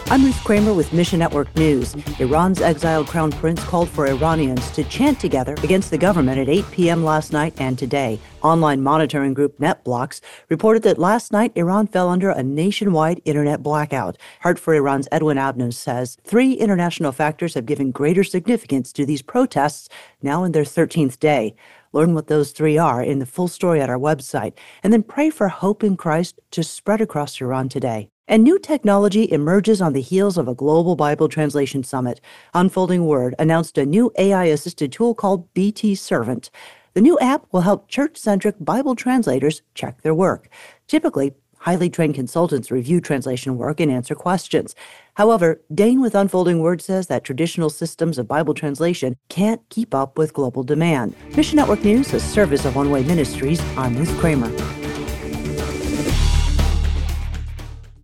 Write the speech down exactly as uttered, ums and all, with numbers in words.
I'm Ruth Kramer with Mission Network News. Iran's exiled crown prince called for Iranians to chant together against the government at eight p.m. last night and today. Online monitoring group NetBlocks reported that last night Iran fell under a nationwide internet blackout. Heart for Iran's Edwin Abnos says three international factors have given greater significance to these protests now in their thirteenth day. Learn what those three are in the full story at our website, and then pray for hope in Christ to spread across Iran today. And new technology emerges on the heels of a global Bible translation summit. Unfolding Word announced a new A I-assisted tool called B T Servant. The new app will help church-centric Bible translators check their work. Typically, highly trained consultants review translation work and answer questions. However, Dane with Unfolding Word says that traditional systems of Bible translation can't keep up with global demand. Mission Network News, a service of One Way Ministries. I'm Ruth Kramer.